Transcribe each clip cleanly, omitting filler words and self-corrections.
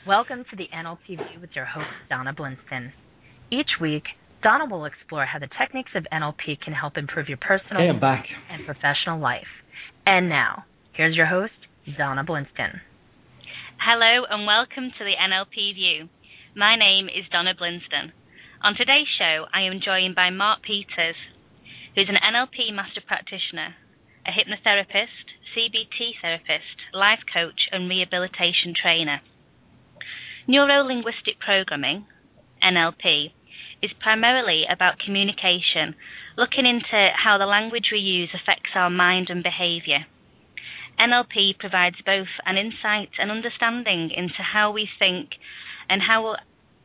Welcome to the NLP View with your host, Donna Blinston. Each week, Donna will explore how the techniques of NLP can help improve your personal and professional life. And now, here's your host, Donna Blinston. Hello and welcome to the NLP View. My name is Donna Blinston. On today's show, I am joined by Mark Peters, who's an NLP master practitioner, a hypnotherapist, CBT therapist, life coach, and rehabilitation trainer. Neuro-linguistic programming, NLP, is primarily about communication, looking into how the language we use affects our mind and behaviour. NLP provides both an insight and understanding into how we think and how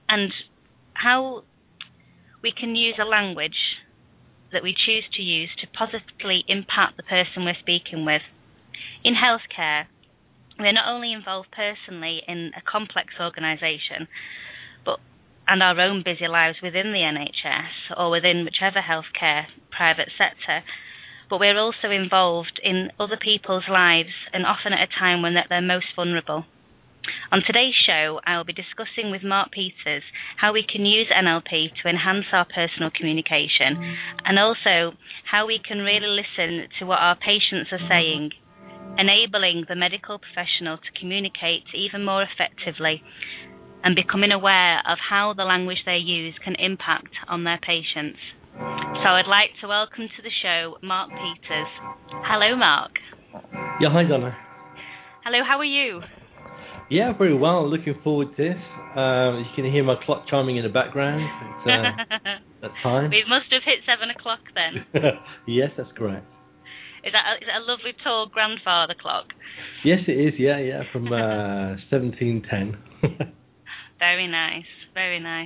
we can use a language that we choose to use to positively impact the person we're speaking with. In healthcare, we're not only involved personally in a complex organisation, and our own busy lives within the NHS or within whichever healthcare private sector, but we're also involved in other people's lives and often at a time when they're most vulnerable. On today's show, I will be discussing with Mark Peters how we can use NLP to enhance our personal communication and also how we can really listen to what our patients are saying, enabling the medical professional to communicate even more effectively and becoming aware of how the language they use can impact on their patients. So I'd like to welcome to the show Mark Peters. Hello, Mark. Yeah, hi, Donna. Hello, how are you? Yeah, very well. Looking forward to this. You can hear my clock chiming in the background. It's that time. We must have hit 7 o'clock then. Yes, that's correct. Is that a lovely tall grandfather clock? Yes, it is. Yeah, from 1710. Very nice, very nice.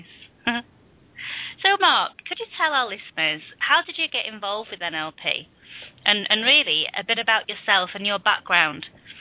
So, Mark, could you tell our listeners, how did you get involved with NLP? And really, a bit about yourself and your background.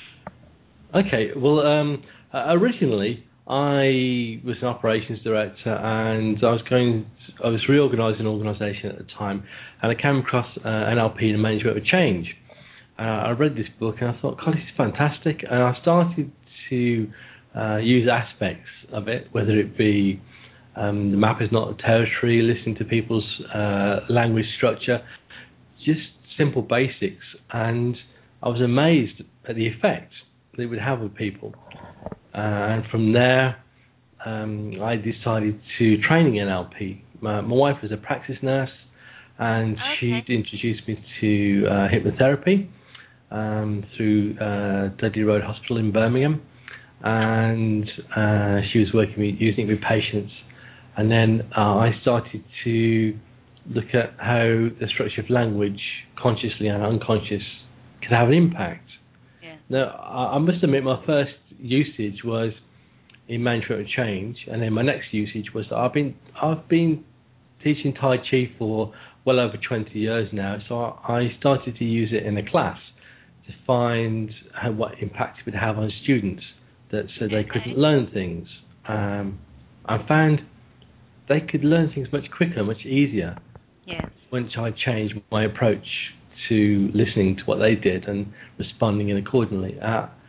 Okay, well, originally, I was an operations director, and I was reorganising an organisation at the time, and I came across NLP and management of change. I read this book, and I thought, God, this is fantastic, and I started to use aspects of it, whether it be the map is not a territory, listening to people's language structure, just simple basics, and I was amazed at the effect that it would have with people. And from there, I decided to train in NLP. My wife was a practice nurse, and she'd introduced me to hypnotherapy through Dudley Road Hospital in Birmingham, and she was using it with patients. And then I started to look at how the structure of language, consciously and unconscious, could have an impact. Yeah. Now, I must admit, my first usage was in management of change, and then my next usage was that I've been teaching Tai Chi for well over 20 years now, so I started to use it in a class to find what impact it would have on students, that so they couldn't learn things. I found they could learn things much quicker, much easier. Yes. Once I changed my approach to listening to what they did and responding in accordingly.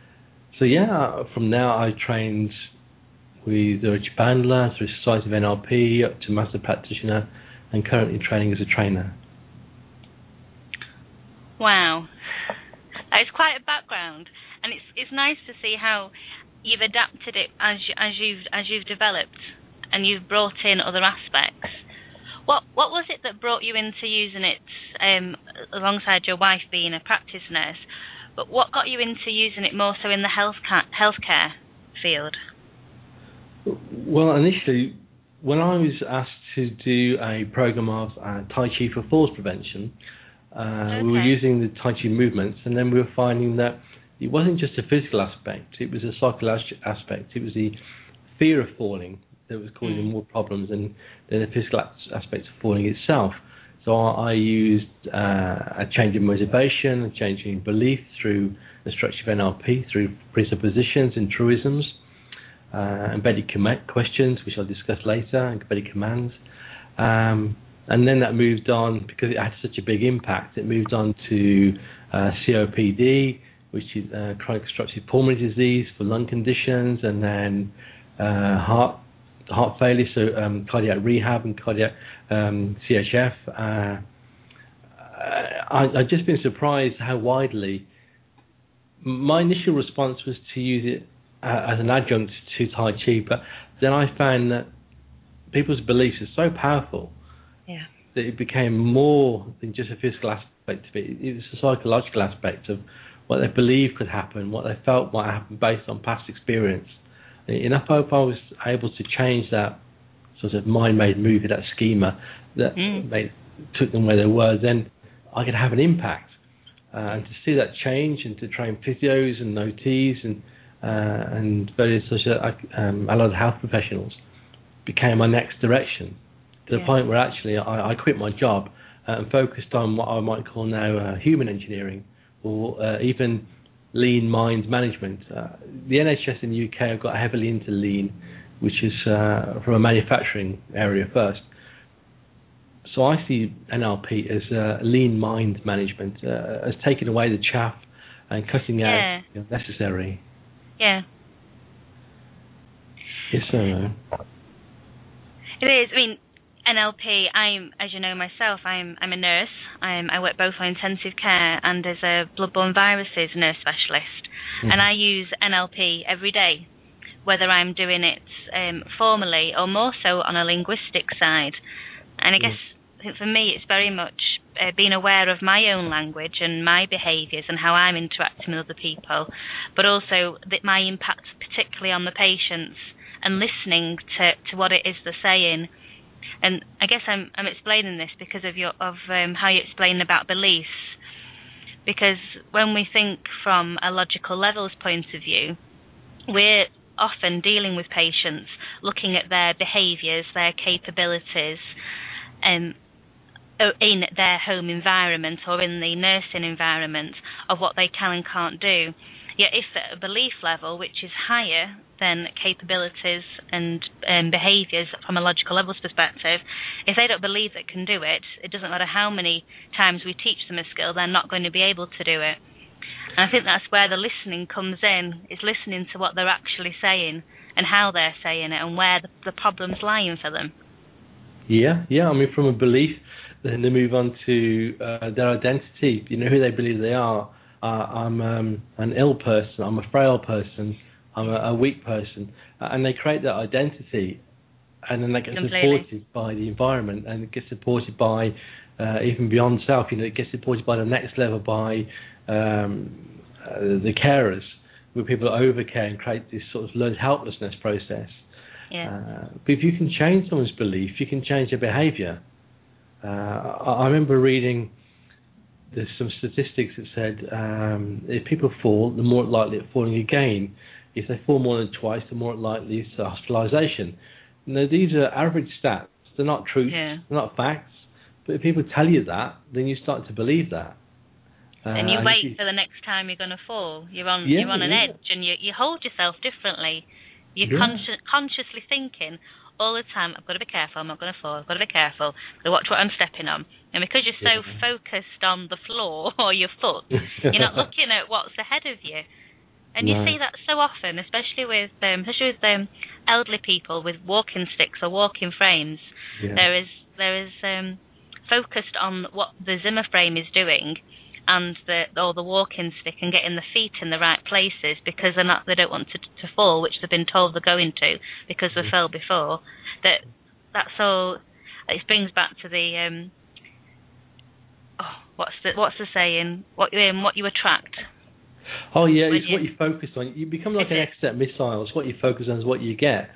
From there I trained with Richard Bandler, through Society of NLP, up to Master Practitioner, and currently training as a trainer. Wow. That is quite a background. And it's nice to see how you've adapted it as you've developed, and you've brought in other aspects. What was it that brought you into using it alongside your wife being a practice nurse? But what got you into using it more so in the healthcare field? Well, initially, when I was asked to do a program of Tai Chi for falls prevention, we were using the Tai Chi movements, and then we were finding that it wasn't just a physical aspect, it was a psychological aspect. It was the fear of falling that was causing more problems than the physical aspect of falling itself. So I used a change in motivation, a change in belief through the structure of NLP, through presuppositions and truisms, embedded questions, which I'll discuss later, embedded commands. And then that moved on, because it had such a big impact, it moved on to COPD, which is chronic obstructive pulmonary disease for lung conditions, and then heart failure, so cardiac rehab and cardiac CHF. I've just been surprised how widely. My initial response was to use it as an adjunct to Tai Chi, but then I found that people's beliefs are so powerful that it became more than just a physical aspect of it. It was a psychological aspect of what they believed could happen, what they felt might happen based on past experience. And I hope I was able to change that sort of mind-made movie, that schema that took them where they were, then I could have an impact. And to see that change, and to train physios and OTs and various allied health professionals became my next direction, to the point where actually I quit my job and focused on what I might call now human engineering, or even lean mind management. The NHS in the UK have got heavily into lean, which is from a manufacturing area first. So I see NLP as lean mind management, as taking away the chaff and cutting out necessary. Yeah. Yes, sir. It is. I mean, NLP, as you know myself, I'm a nurse. I work both on intensive care and as a bloodborne viruses nurse specialist. And I use NLP every day, whether I'm doing it formally or more so on a linguistic side. And I guess I think for me it's very much being aware of my own language and my behaviours and how I'm interacting with other people, but also my impact particularly on the patients and listening to what it is they're saying. And I guess I'm explaining this because of how you explain about beliefs. Because when we think from a logical levels point of view, we're often dealing with patients, looking at their behaviours, their capabilities, in their home environment or in the nursing environment of what they can and can't do. Yet if at a belief level, which is higher than capabilities and behaviours from a logical levels perspective, if they don't believe they can do it, it doesn't matter how many times we teach them a skill, they're not going to be able to do it. And I think that's where the listening comes in, is listening to what they're actually saying and how they're saying it and where the problem's lying for them. Yeah. I mean, from a belief, then they move on to their identity, who they believe they are. I'm an ill person, I'm a frail person, I'm a weak person. And they create that identity, and then that gets supported by the environment, and it gets supported by, even beyond self, it gets supported by the next level, by the carers, where people overcare and create this sort of learned helplessness process. But if you can change someone's belief, you can change their behaviour. I remember reading there's some statistics that said if people fall, they're more likely at falling again. If they fall more than twice, they're more likely to hospitalisation. Now, these are average stats. They're not truths, they're not facts. But if people tell you that, then you start to believe that. And you wait for the next time you're going to fall. You're on an edge, and you hold yourself differently. You're consciously thinking all the time, I've got to be careful, I'm not going to fall, I've got to be careful, I've got to watch what I'm stepping on. And because you're so focused on the floor or your foot, you're not looking at what's ahead of you. And you see that so often, especially with elderly people with walking sticks or walking frames. There is focused on what the Zimmer frame is doing, and the walking stick, and getting the feet in the right places, because they don't want to fall, which they've been told they're going to because they fell before. That's all. It brings back to the what's the saying? What you attract. Oh yeah, it's what you focus on. You become like an exocet missile. It's what you focus on is what you get.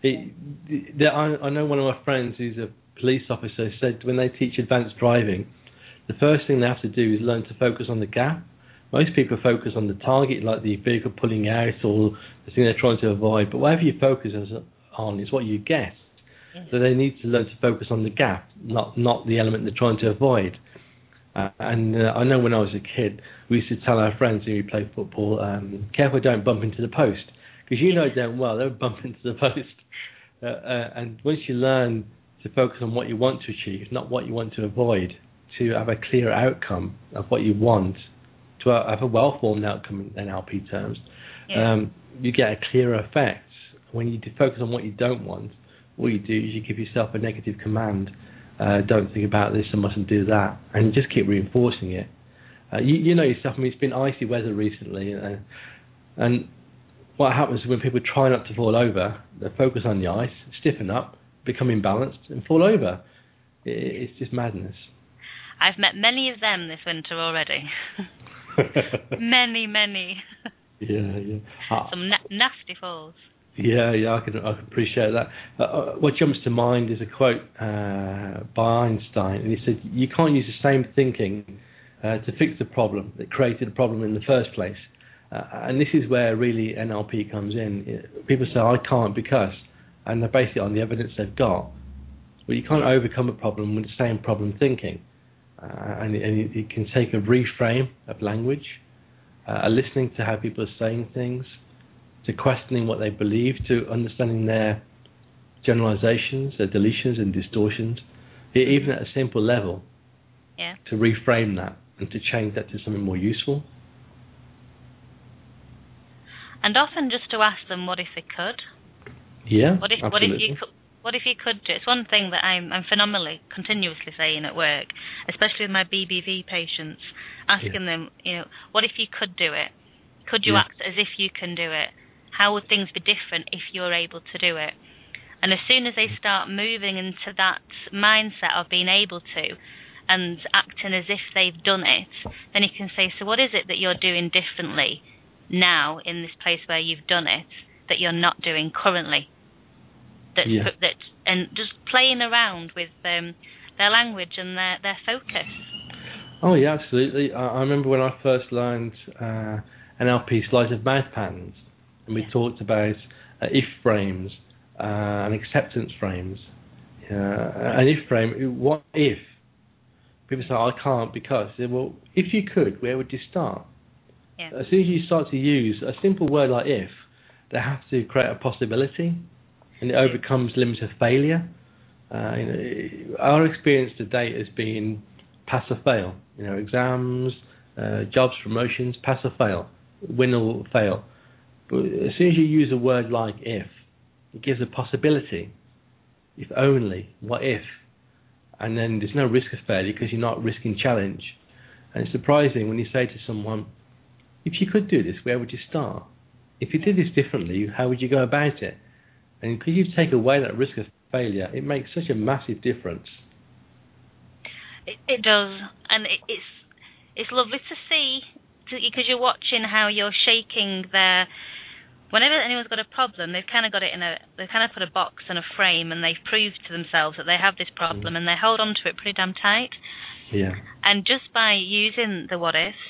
I know one of my friends who's a police officer said when they teach advanced driving, the first thing they have to do is learn to focus on the gap. Most people focus on the target, like the vehicle pulling out or the thing they're trying to avoid. But whatever you focus on is what you get. So they need to learn to focus on the gap, not the element they're trying to avoid. And I know when I was a kid, we used to tell our friends when we played football, careful, don't bump into the post. Because damn well, they'll bump into the post. And once you learn to focus on what you want to achieve, not what you want to avoid, to have a clear outcome of what you want, to have a well-formed outcome in NLP terms, you get a clearer effect when you focus on what you don't want, what you do is you give yourself a negative command. Don't think about this, I mustn't do that. And you just keep reinforcing it. You know yourself, I mean, it's been icy weather recently, and what happens when people try not to fall over, they focus on the ice, stiffen up, become imbalanced, and fall over. It's just madness. I've met many of them this winter already. Many. Yeah. Some nasty falls. Yeah, I can appreciate that. What jumps to mind is a quote by Einstein, and he said, "You can't use the same thinking to fix the problem that created the problem in the first place." And this is where really NLP comes in. People say, "I can't because," and they're based it on the evidence they've got. Well, you can't overcome a problem with the same problem thinking. And you can take a reframe of language, a listening to how people are saying things, to questioning what they believe, to understanding their generalizations, their deletions and distortions, even at a simple level, to reframe that and to change that to something more useful. And often just to ask them, what if they could? Yeah, absolutely. What if you could do? It's one thing that I'm phenomenally, continuously saying at work, especially with my BBV patients, asking them, what if you could do it? Could you act as if you can do it? How would things be different if you're able to do it? And as soon as they start moving into that mindset of being able to and acting as if they've done it, then you can say, so what is it that you're doing differently now in this place where you've done it that you're not doing currently? And just playing around with their language and their focus. Oh yeah, absolutely. I remember when I first learned NLP sleight of mouth patterns, and we talked about if frames and acceptance frames. An if frame, what if? People say, I can't because. Well, if you could, where would you start? Yeah. As soon as you start to use a simple word like if, they have to create a possibility, and it overcomes limits of failure. Our experience to date has been pass or fail. Exams, jobs, promotions, pass or fail, win or fail. But as soon as you use a word like if, it gives a possibility. If only, what if? And then there's no risk of failure because you're not risking challenge. And it's surprising when you say to someone, if you could do this, where would you start? If you did this differently, how would you go about it? And because you take away that risk of failure, it makes such a massive difference. It does, and it's lovely to see, because you're watching how you're shaking their. Whenever anyone's got a problem, they've kind of got it they've kind of put a box and a frame, and they've proved to themselves that they have this problem, and they hold on to it pretty damn tight. Yeah. And just by using the what ifs,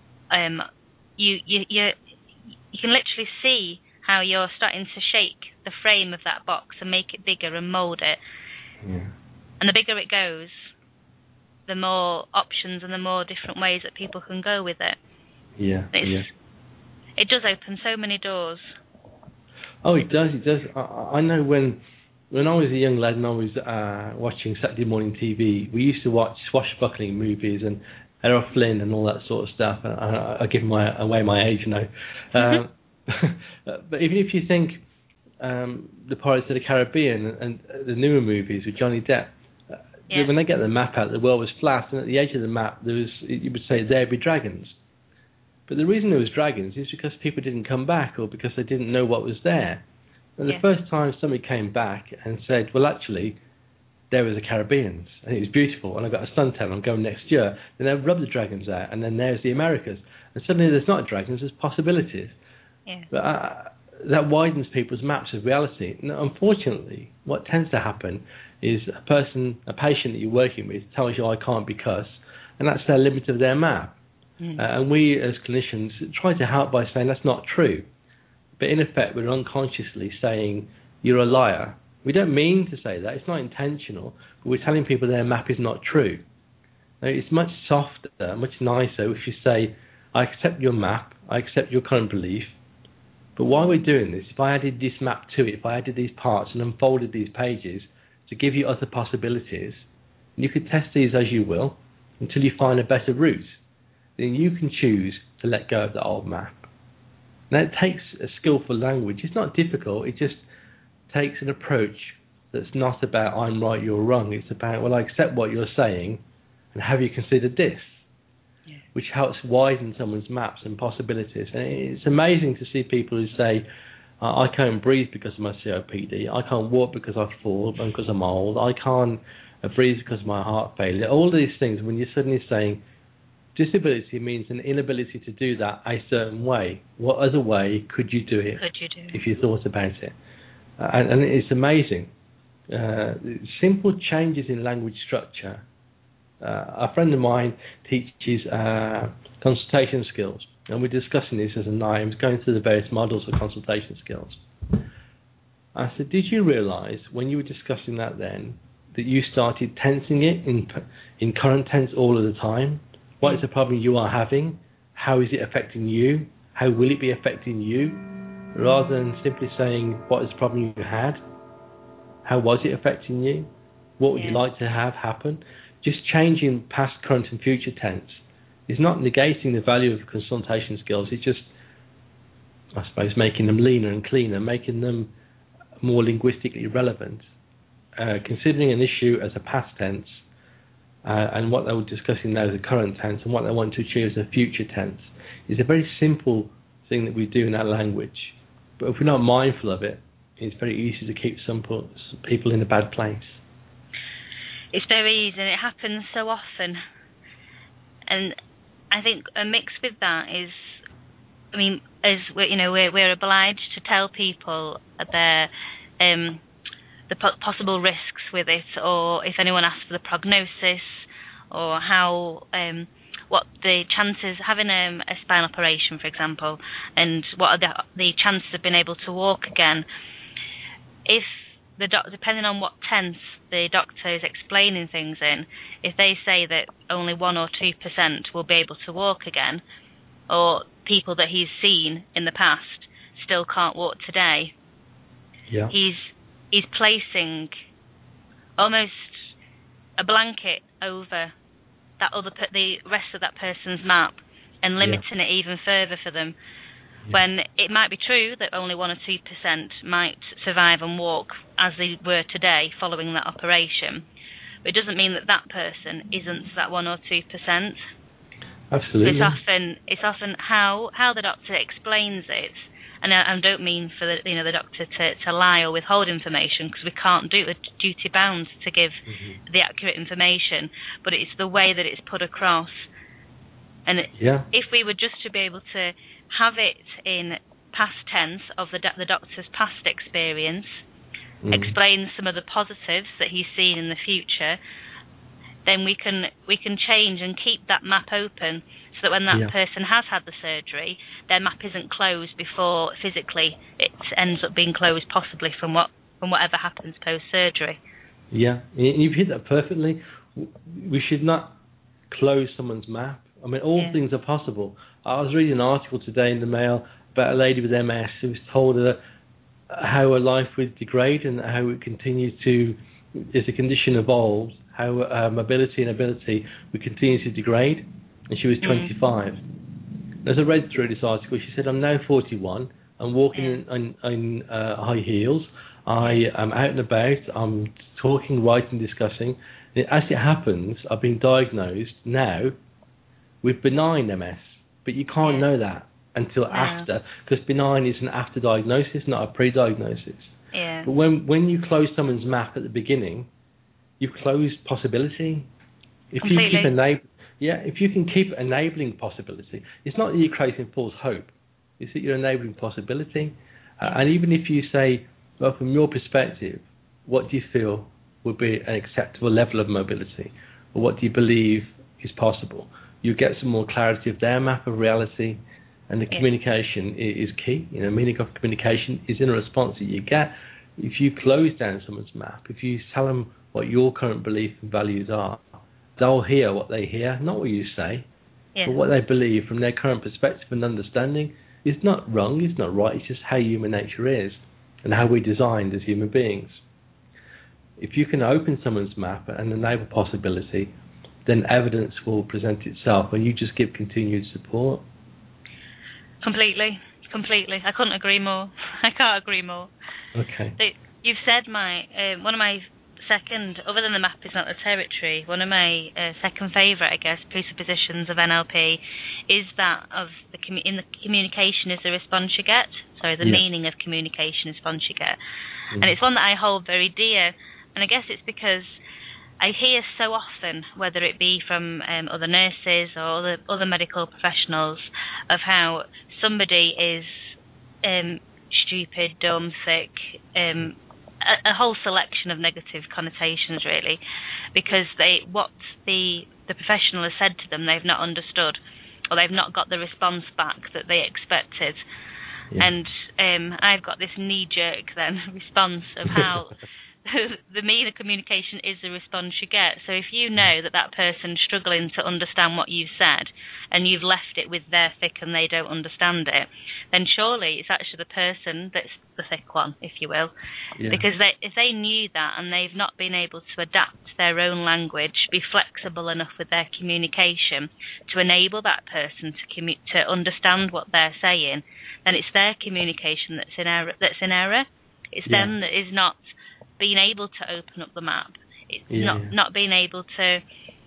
you can literally see how you're starting to shake the frame of that box and make it bigger and mould it. Yeah. And the bigger it goes, the more options and the more different ways that people can go with it. Yeah. It does open so many doors. Oh, it does. I know when I was a young lad and I was watching Saturday morning TV, we used to watch swashbuckling movies and Errol Flynn and all that sort of stuff. I give away my age now. But even if you think the Pirates of the Caribbean and the newer movies with Johnny Depp, when they get the map out, the world was flat, and at the edge of the map, you would say there'd be dragons. But the reason there was dragons is because people didn't come back, or because they didn't know what was there. And the first time somebody came back and said, well, actually, there was the Caribbeans, and it was beautiful, and I've got a suntan, I'm going next year, then they rub the dragons out, and then there's the Americas. And suddenly there's not dragons, there's possibilities. Yeah. But that widens people's maps of reality. Now, unfortunately, what tends to happen is a patient that you're working with tells you, I can't because, and that's their limit of their map. And we as clinicians try to help by saying that's not true. But in effect, we're unconsciously saying, you're a liar. We don't mean to say that, it's not intentional, but we're telling people their map is not true. Now, it's much softer, much nicer if you say, I accept your map, I accept your current belief, but while we're doing this, if I added this map to it, if I added these parts and unfolded these pages to give you other possibilities, you could test these as you will until you find a better route. Then you can choose to let go of the old map. Now, it takes a skillful language. It's not difficult. It's just takes an approach that's not about I'm right, you're wrong. It's about, well, I accept what you're saying, and have you considered this? Yeah. Which helps widen someone's maps and possibilities. And it's amazing to see people who say, I can't breathe because of my COPD. I can't walk because I fall and because I'm old. I can't breathe because of my heart failure. All these things, when you're suddenly saying disability means an inability to do that a certain way. What other way could you do it if you thought about it? And it's amazing. Simple changes in language structure. A friend of mine teaches consultation skills. And we're discussing this as a night. I was going through the various models of consultation skills. I said, did you realise when you were discussing that then that you started tensing it in current tense all of the time? What is the problem you are having? How is it affecting you? How will it be affecting you? Rather than simply saying, what is the problem you had? How was it affecting you? What would you like to have happen? Just changing past, current and future tense. It's not negating the value of consultation skills. It's just, I suppose, making them leaner and cleaner, making them more linguistically relevant. Considering an issue as a past tense and what they were discussing now as a current tense and what they want to achieve as a future tense is a very simple thing that we do in our language. But if we're not mindful of it, it's very easy to keep some people in a bad place. It's very easy, and it happens so often. And I think a mix with that is, I mean, as we're obliged to tell people the possible risks with it, or if anyone asks for the prognosis, or how what the chances having a spine operation, for example, and what are the chances of being able to walk again. If depending on what tense the doctor is explaining things in, if they say that only 1 or 2% will be able to walk again, or people that he's seen in the past still can't walk today, he's placing almost a blanket over the rest of that person's map and limiting it even further for them. When it might be true that only 1 or 2% might survive and walk as they were today following that operation. But it doesn't mean that that person isn't that 1 or 2%. Absolutely. It's often how the doctor explains it, and I don't mean for the doctor to lie or withhold information, because we can't do it. We're duty bound to give the accurate information, but it's the way that it's put across. And if we were just to be able to have it in past tense of the doctor's past experience, explain some of the positives that he's seen in the future, then we can change and keep that map open, so that when that person has had the surgery, their map isn't closed before physically it ends up being closed, possibly from whatever happens post-surgery. Yeah, you've hit that perfectly. We should not close someone's map. I mean, all things are possible. I was reading an article today in the Mail about a lady with MS who was told how her life would degrade and how it continues to, as the condition evolves, how mobility and ability would continue to degrade. And she was 25. As I read through this article, she said, I'm now 41. I'm walking in high heels. I am out and about. I'm talking, writing, discussing. As it happens, I've been diagnosed now with benign MS, but you can't know that until after, because benign is an after diagnosis, not a pre-diagnosis. Yeah. But when you close someone's map at the beginning, you've closed possibility. If you can keep enabling possibility, it's not that you're creating false hope, it's that you're enabling possibility. And even if you say, well, from your perspective, what do you feel would be an acceptable level of mobility, or what do you believe is possible? You get some more clarity of their map of reality, and the communication is key. Meaning of communication is in a response that you get. If you close down someone's map, if you tell them what your current beliefs and values are, they'll hear what they hear, not what you say, but what they believe from their current perspective and understanding. It's not wrong, it's not right, it's just how human nature is and how we're designed as human beings. If you can open someone's map and enable possibility, then evidence will present itself, and you just give continued support. Completely. I couldn't agree more. I can't agree more. Okay. You've said one of my second, other than the map is not the territory, one of my second favourite, I guess, presuppositions of NLP is that of in the communication is the response you get. Sorry, the meaning of communication is response you get. And it's one that I hold very dear. And I guess it's because I hear so often, whether it be from other nurses or other medical professionals, of how somebody is stupid, dumb, sick, a whole selection of negative connotations, really, because what the professional has said to them they've not understood, or they've not got the response back that they expected. And I've got this knee-jerk then response of how the meaning of communication is the response you get. So if you know that person's struggling to understand what you've said, and you've left it with their thick and they don't understand it, then surely it's actually the person that's the thick one, if you will. Because if they knew that and they've not been able to adapt their own language, be flexible enough with their communication to enable that person to understand what they're saying, then it's their communication that's in error. It's them that is not being able to open up the map. It's not being able to,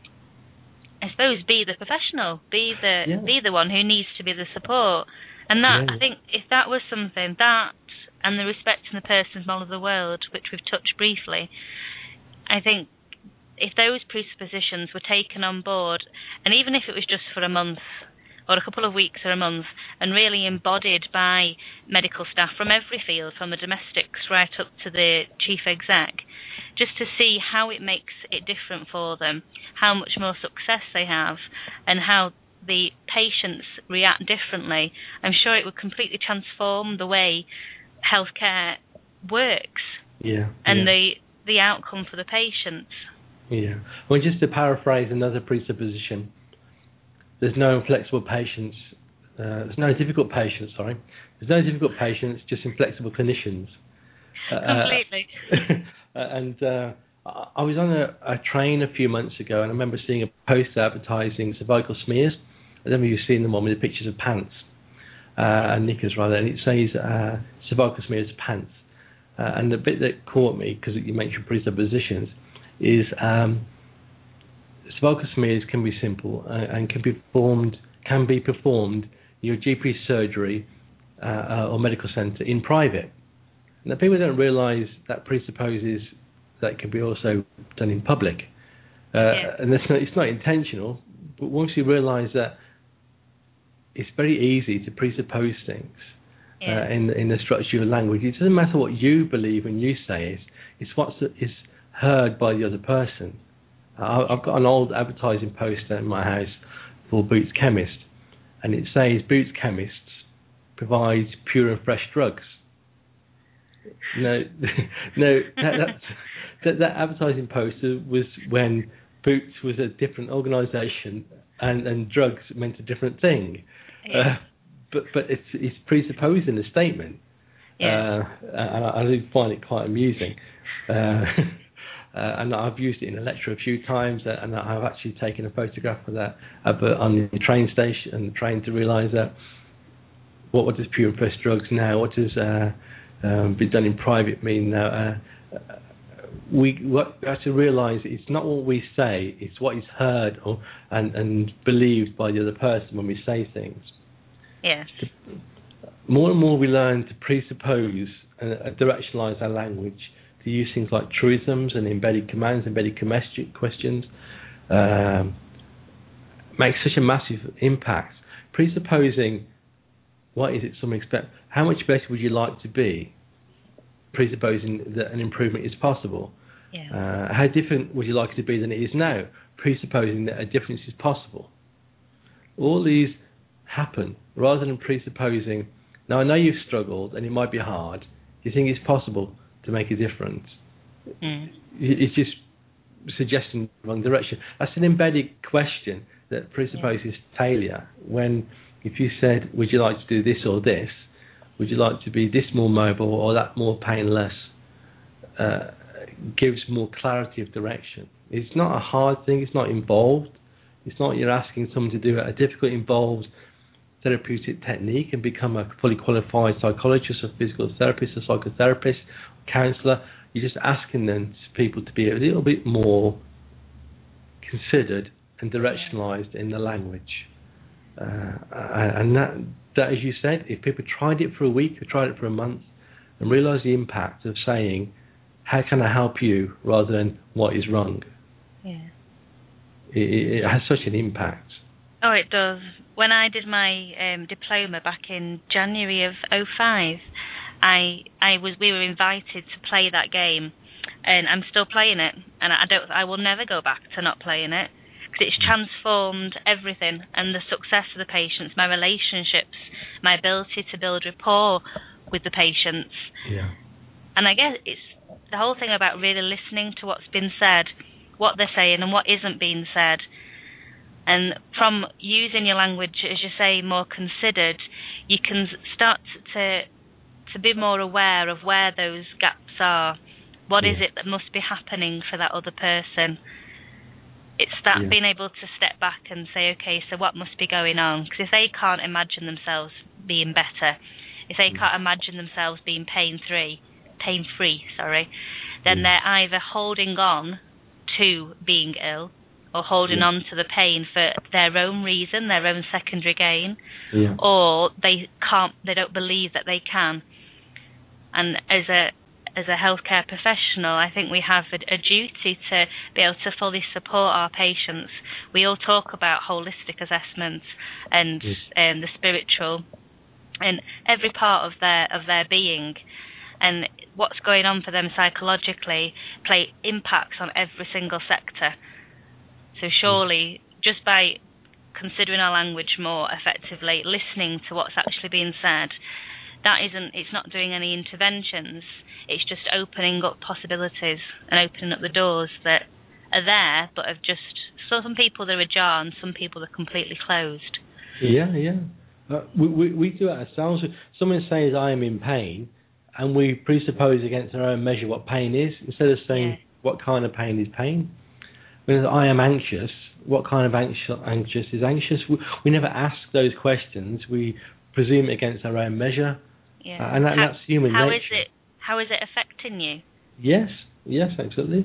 I suppose, be the professional, be the one who needs to be the support. And that, I think, if that was something, that and the respecting the person's model of the world, which we've touched briefly, I think if those presuppositions were taken on board, and even if it was just for a month or a couple of weeks or a month, and really embodied by medical staff from every field, from the domestics right up to the chief exec, just to see how it makes it different for them, how much more success they have, and how the patients react differently, I'm sure it would completely transform the way healthcare works and the outcome for the patients. Yeah. Well, just to paraphrase another presupposition, there's no inflexible patients. There's no difficult patients, There's no difficult patients, just inflexible clinicians. Completely. And I was on a train a few months ago, and I remember seeing a poster advertising cervical smears. I don't know if you've seen the one with the pictures of pants, and knickers rather, and it says cervical smears pants. And the bit that caught me, because you mentioned presuppositions, is cervical smears can be simple and can be performed in your GP surgery or medical centre in private. Now, people don't realise that presupposes that it can be also done in public, and it's not intentional. But once you realise that it's very easy to presuppose things in the structure of language, it doesn't matter what you believe when you say it. It's what is heard by the other person. I've got an old advertising poster in my house for Boots Chemist, and it says Boots Chemists provides pure and fresh drugs. No, that advertising poster was when Boots was a different organisation and drugs meant a different thing. But it's presupposing a statement, and I do find it quite amusing. And I've used it in a lecture a few times, and I've actually taken a photograph of that on the train station and trying to realise that what does pure and fresh drugs now? What does be done in private mean now? We have to realise it's not what we say; it's what is heard and believed by the other person when we say things. Yes. More and more we learn to presuppose and directionalise our language, to use things like truisms and embedded commands, embedded questions, makes such a massive impact. Presupposing what is it someone expects, how much better would you like to be, presupposing that an improvement is possible. How different would you like it to be than it is now, presupposing that a difference is possible. All these happen rather than presupposing, now I know you've struggled and it might be hard, do you think it's possible to make a difference? It's just suggesting the wrong direction. That's an embedded question that presupposes failure. When, if you said, would you like to do this or this, would you like to be this more mobile or that more painless, gives more clarity of direction. It's not a hard thing, it's not involved. It's not you're asking someone to do a difficult, involved therapeutic technique and become a fully qualified psychologist or physical therapist or psychotherapist, counsellor, you're just asking them, people to be a little bit more considered and directionalised in the language. And that, as you said, if people tried it for a week or tried it for a month and realised the impact of saying, how can I help you, rather than what is wrong, it has such an impact. Oh, it does. When I did my diploma back in January of 2005, we were invited to play that game, and I'm still playing it, and I will never go back to not playing it, because it's transformed everything, and the success of the patients, my relationships, my ability to build rapport with the patients. Yeah. And I guess it's the whole thing about really listening to what's been said, what they're saying and what isn't being said. And from using your language, as you say, more considered, you can start to be more aware of where those gaps are. What is it that must be happening for that other person? It's that being able to step back and say, okay, so what must be going on? Because if they can't imagine themselves being better, if they can't imagine themselves being pain-free, then they're either holding on to being ill or holding on to the pain for their own reason, their own secondary gain, or they don't believe that they can. And as a healthcare professional, I think we have a duty to be able to fully support our patients. We all talk about holistic assessments and the spiritual and every part of their being, and what's going on for them psychologically impacts on every single sector. So surely, just by considering our language more effectively, listening to what's actually being said, it's not doing any interventions. It's just opening up possibilities and opening up the doors that are there, but have just, so some people they're ajar and some people are completely closed. Yeah. We do it ourselves. Someone says, I am in pain, and we presuppose against our own measure what pain is, instead of saying what kind of pain is pain. When I am anxious, what kind of anxious is anxious? We never ask those questions. We presume it against our own measure. Yeah. And that's human nature. How is it affecting you? Yes, absolutely.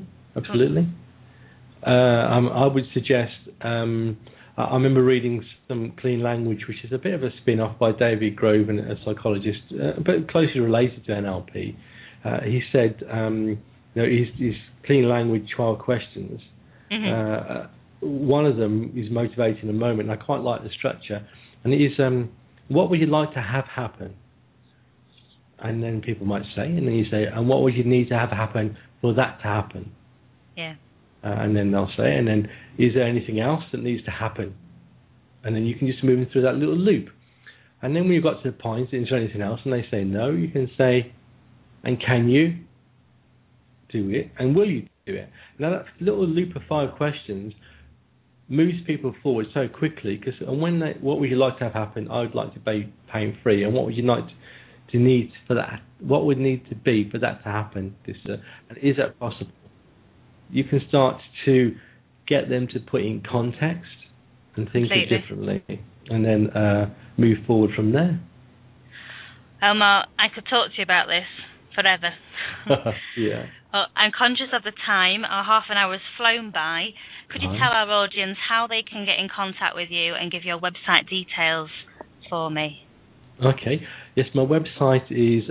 I would suggest, I remember reading some Clean Language, which is a bit of a spin-off by David Groven, a psychologist, but closely related to NLP. He said, his Clean Language 12 questions, one of them is motivating a moment, and I quite like the structure, and it is, what would you like to have happen? And then people might say, and then you say, and what would you need to have happen for that to happen? Yeah. And then they'll say, and then, is there anything else that needs to happen? And then you can just move them through that little loop. And then when you've got to the point, is there anything else? And they say no, you can say, and can you do it? And will you do it? Now that little loop of 5 questions moves people forward so quickly, because what would you like to have happen? I would like to be pain-free. And what would you like to need for that? What would need to be for that to happen? And is that possible? You can start to get them to put in context and think it differently, and then move forward from there. Mark, I could talk to you about this forever. Yeah. Well, I'm conscious of the time. Our half an hour has flown by. Could you tell our audience how they can get in contact with you and give your website details for me? Okay. Yes, my website is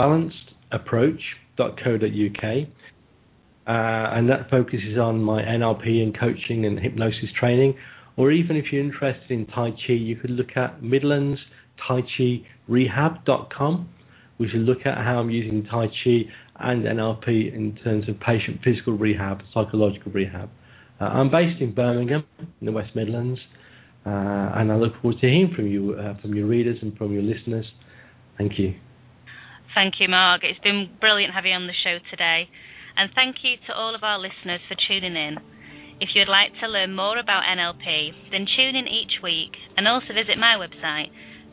balancedapproach.co.uk. And that focuses on my NLP and coaching and hypnosis training. Or even if you're interested in Tai Chi, you could look at MidlandsTaiChiRehab.com, which will look at how I'm using Tai Chi and NLP in terms of patient physical rehab, psychological rehab. I'm based in Birmingham, in the West Midlands, and I look forward to hearing from you, from your readers and from your listeners. Thank you. Thank you, Mark. It's been brilliant having you on the show today. And thank you to all of our listeners for tuning in. If you'd like to learn more about NLP, then tune in each week and also visit my website,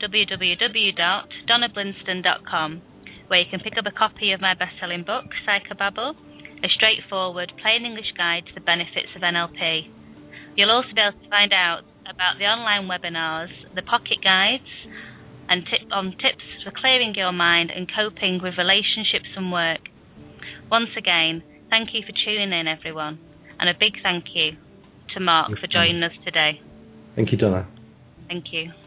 www.donnablinston.com, where you can pick up a copy of my best-selling book, Psychobabble, a straightforward, plain English guide to the benefits of NLP. You'll also be able to find out about the online webinars, the pocket guides, and tips for clearing your mind and coping with relationships and work. Once again, thank you for tuning in, everyone, and a big thank you to Mark for joining us today. Thank you, Donna. Thank you.